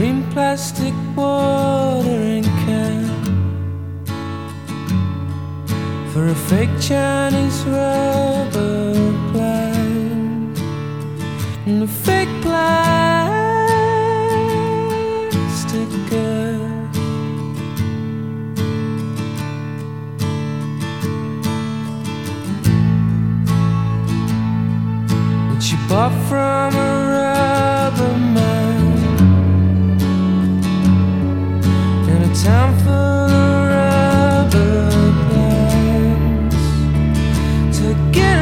green plastic watering can for a fake Chinese rubber plant and a fake plastic girl that she bought from a rubber man in a town full of rubber plants to get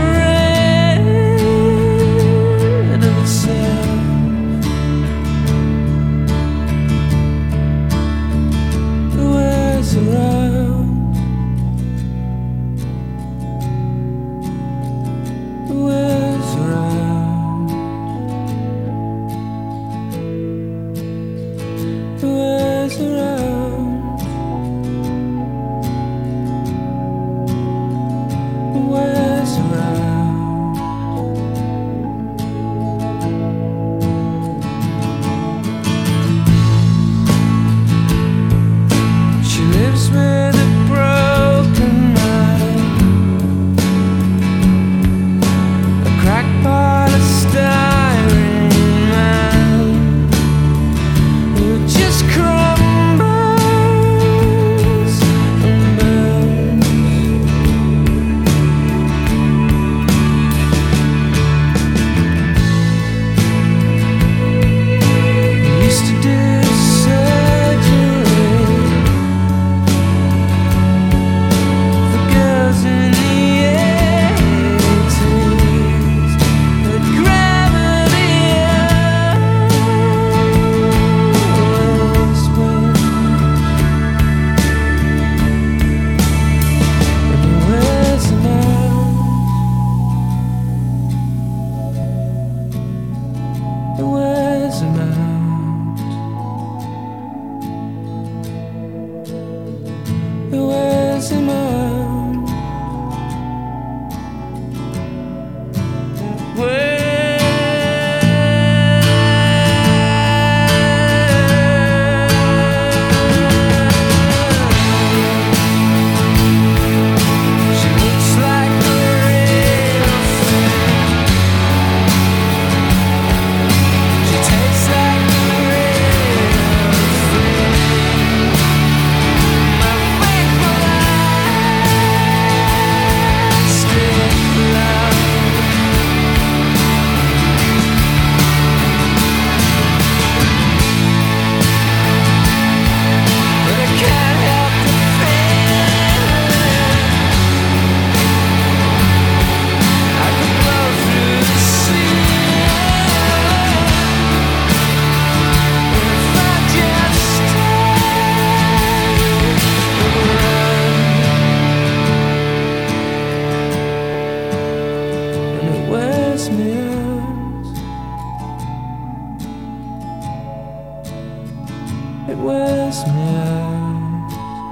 rid of itself. Who wears around? Who wears around? Who wears around? Who wears around? She lives with a broken mind, a crackpot of styrene man who just crumbles and burns. We used to do surgery for girls in the 80s, but gravity always wins. And who wears them out? Who wears them out? Who wears them out? She looks like a real thing. She tastes like a real thing. My fake plastic love. But I can't help the feeling I could blow through the ceiling if I just stayed around. And it wears me out. It wears me out.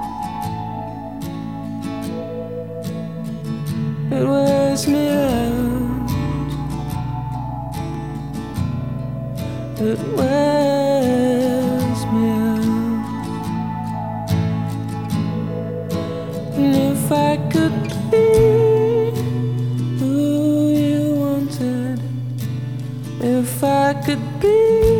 It wears me out. It wears me out. And if I could be who you wanted, if I could be